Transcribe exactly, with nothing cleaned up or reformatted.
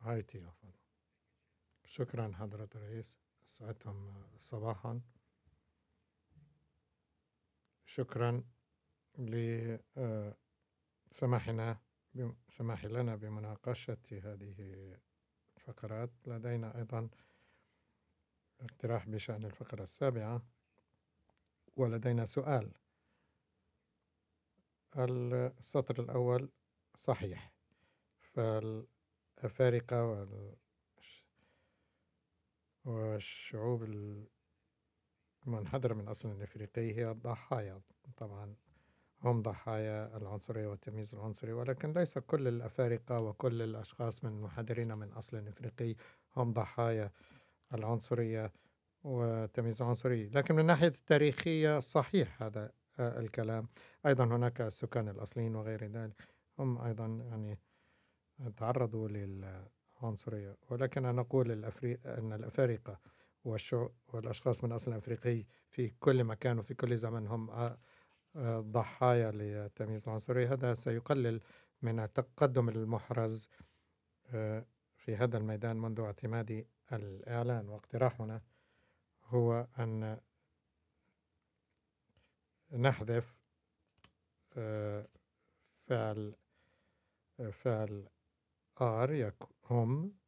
هايتي عفوا. شكرا حضرة الرئيس، ساعتهم صباحا. شكرا لسماحنا سماح لنا بمناقشة هذه الفقرات. لدينا أيضا اقتراح بشأن الفقرة السابعة، ولدينا سؤال. السطر الأول صحيح، فالأفارقة والشعوب المنحدرة من أصل إفريقي هي الضحايا. طبعا هم ضحايا العنصرية والتمييز العنصري، ولكن ليس كل الأفارقة وكل الأشخاص من المنحدرين من أصل إفريقي هم ضحايا العنصرية والتمييز العنصري. لكن من الناحية التاريخية صحيح هذا الكلام. أيضا هناك السكان الأصليين وغير ذلك، هم أيضا يعني تعرضوا للعنصرية. ولكن أنا أقول الأفري... أن الأفارقة والأشخاص من أصل أفريقي في كل مكان وفي كل زمن هم ضحايا للتمييز العنصري. هذا سيقلل من التقدم المحرز في هذا الميدان منذ اعتماد الإعلان. واقتراحنا هو أن نحذف فعل فعل آر هم